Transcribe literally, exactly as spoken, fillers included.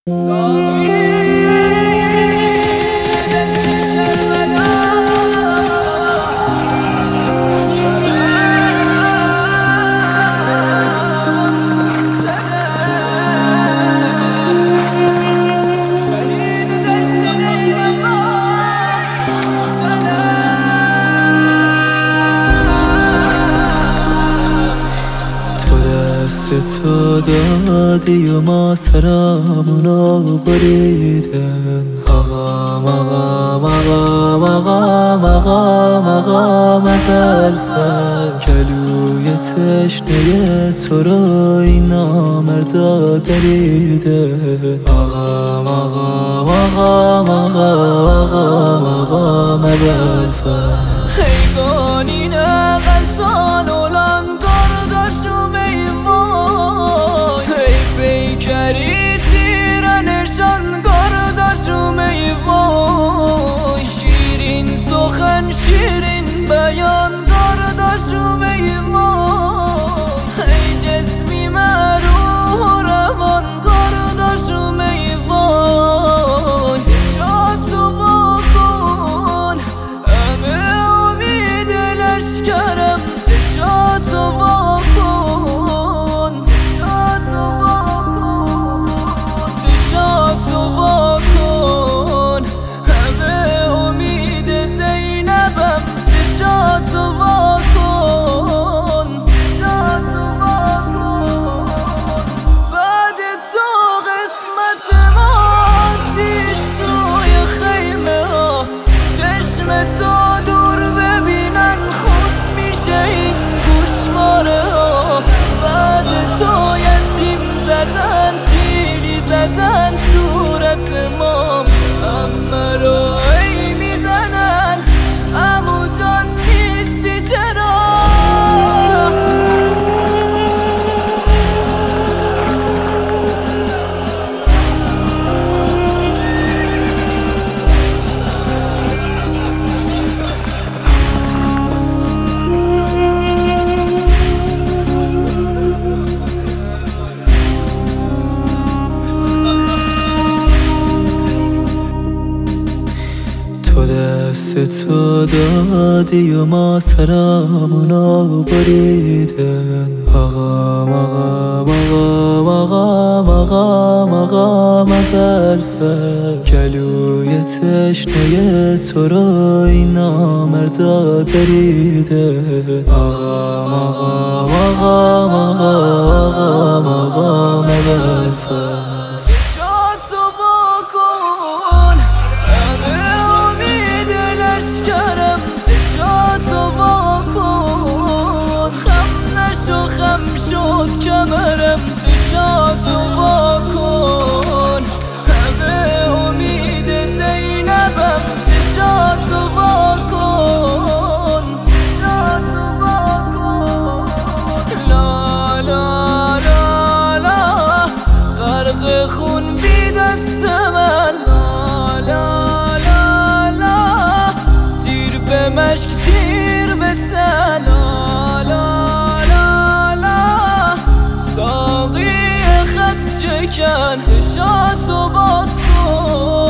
تو دادی و ما سرامونو بریدن مقام مقام مقام مقام مقام مقام دلفر کلوی تشنه تو رو این نامردا دریدن مقام مقام مقام مقام مقام دلفر حیوانی نغلطان olan kardeşim eyvay Hey beykeri tirenişan kardeşim eyvay Şirin sokan şirin beyan kardeşim eyvay Hey cismime ruh revan kardeşim eyvay Şatı vakon ömür Kerem şatı vakon şatı vakon şatı vakon heme umid Zeynep'em şatı vakon şatı vakon بعد تو قسمت آتیش توی خیمه ها چشم تو دور ببینن این گوشواره ها بعد تو یتیم زدن سیلی زدن صورت ما همه رو ای میزنن عمو جان نیستی چرا تو دادی و ما سرامونو بریدن مقام مقام مقام مقام مقام دلفر گلوی تشنه تو رو این نامردا دریدن مقام مقام مقام مقام دلفر خم شد کمرم شاد و واکن همه امید زینبم شاد و واکن شاد و واکن لا لا لا لا غرق خون بی دست من لا لا لا لا تیر به مشک تیر به تن لا لا ساقی خط شکن شات و باز کن